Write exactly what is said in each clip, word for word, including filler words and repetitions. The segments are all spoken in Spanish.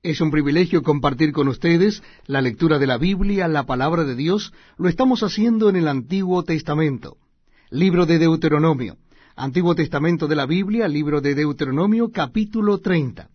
Es un privilegio compartir con ustedes la lectura de la Biblia, la palabra de Dios. Lo estamos haciendo en el Antiguo Testamento. Libro de Deuteronomio. Antiguo Testamento de la Biblia, libro de Deuteronomio, capítulo treinta.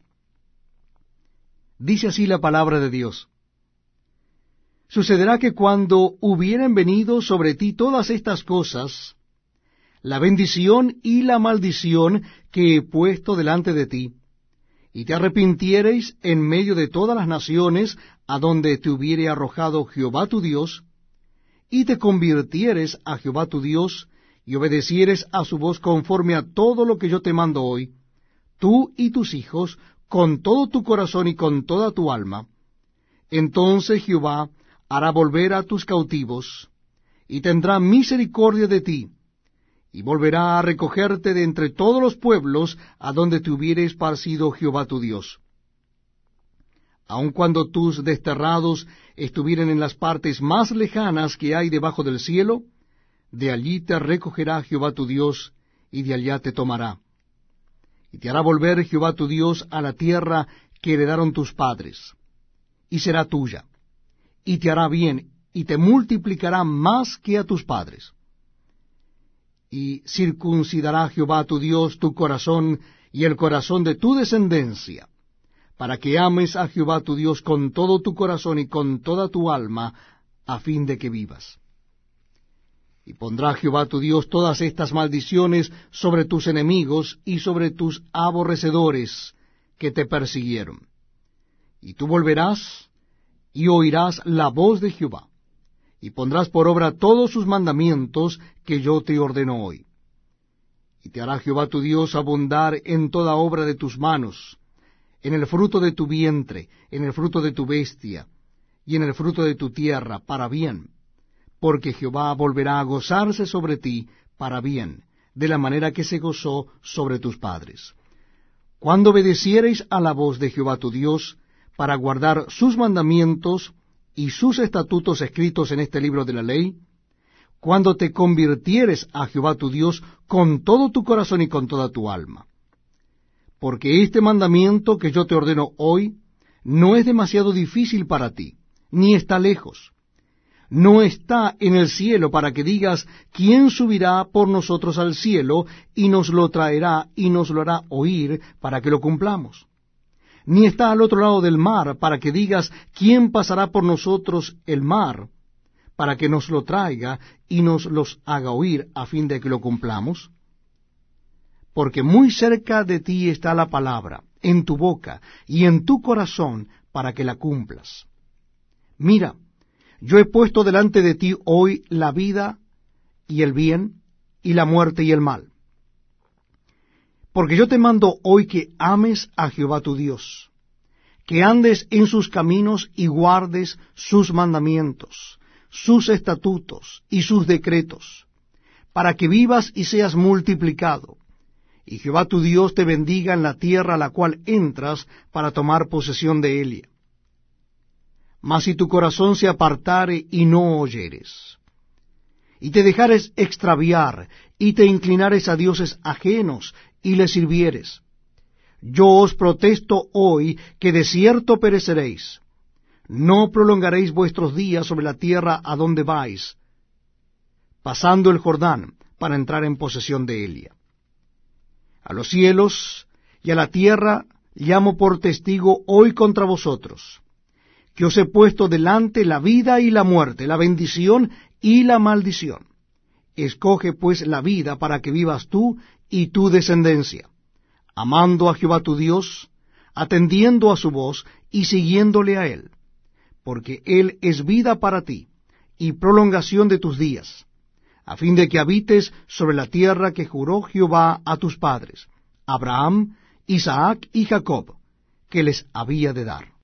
Dice así la palabra de Dios. Sucederá que cuando hubieren venido sobre ti todas estas cosas, la bendición y la maldición que he puesto delante de ti, y te arrepintiereis en medio de todas las naciones a donde te hubiere arrojado Jehová tu Dios, y te convirtieres a Jehová tu Dios, y obedecieres a su voz conforme a todo lo que yo te mando hoy, tú y tus hijos, con todo tu corazón y con toda tu alma, entonces Jehová hará volver a tus cautivos, y tendrá misericordia de ti, y volverá a recogerte de entre todos los pueblos a donde te hubiere esparcido Jehová tu Dios. Aun cuando tus desterrados estuvieren en las partes más lejanas que hay debajo del cielo, de allí te recogerá Jehová tu Dios, y de allá te tomará. Y te hará volver Jehová tu Dios a la tierra que heredaron tus padres, y será tuya, y te hará bien, y te multiplicará más que a tus padres. Y circuncidará Jehová tu Dios tu corazón y el corazón de tu descendencia, para que ames a Jehová tu Dios con todo tu corazón y con toda tu alma, a fin de que vivas. Y pondrá Jehová tu Dios todas estas maldiciones sobre tus enemigos y sobre tus aborrecedores que te persiguieron. Y tú volverás y oirás la voz de Jehová, y pondrás por obra todos sus mandamientos que yo te ordeno hoy. Y te hará Jehová tu Dios abundar en toda obra de tus manos, en el fruto de tu vientre, en el fruto de tu bestia, y en el fruto de tu tierra, para bien, porque Jehová volverá a gozarse sobre ti para bien, de la manera que se gozó sobre tus padres. Cuando obedeciereis a la voz de Jehová tu Dios, para guardar sus mandamientos y sus estatutos escritos en este libro de la ley, cuando te convirtieres a Jehová tu Dios con todo tu corazón y con toda tu alma. Porque este mandamiento que yo te ordeno hoy no es demasiado difícil para ti, ni está lejos. No está en el cielo para que digas, ¿quién subirá por nosotros al cielo y nos lo traerá y nos lo hará oír para que lo cumplamos? Ni está al otro lado del mar, para que digas, ¿quién pasará por nosotros el mar, para que nos lo traiga y nos los haga oír, a fin de que lo cumplamos? Porque muy cerca de ti está la palabra, en tu boca y en tu corazón, para que la cumplas. Mira, yo he puesto delante de ti hoy la vida y el bien, y la muerte y el mal. Porque yo te mando hoy que ames a Jehová tu Dios, que andes en sus caminos y guardes sus mandamientos, sus estatutos y sus decretos, para que vivas y seas multiplicado, y Jehová tu Dios te bendiga en la tierra a la cual entras para tomar posesión de ella. Mas si tu corazón se apartare y no oyeres, y te dejares extraviar, y te inclinares a dioses ajenos, y les sirvieres, yo os protesto hoy que de cierto pereceréis, no prolongaréis vuestros días sobre la tierra a donde vais, pasando el Jordán para entrar en posesión de ella. A los cielos y a la tierra llamo por testigo hoy contra vosotros, que os he puesto delante la vida y la muerte, la bendición y la maldición. Escoge pues la vida para que vivas tú y tu descendencia, amando a Jehová tu Dios, atendiendo a su voz y siguiéndole a él, porque él es vida para ti y prolongación de tus días, a fin de que habites sobre la tierra que juró Jehová a tus padres, Abraham, Isaac y Jacob, que les había de dar.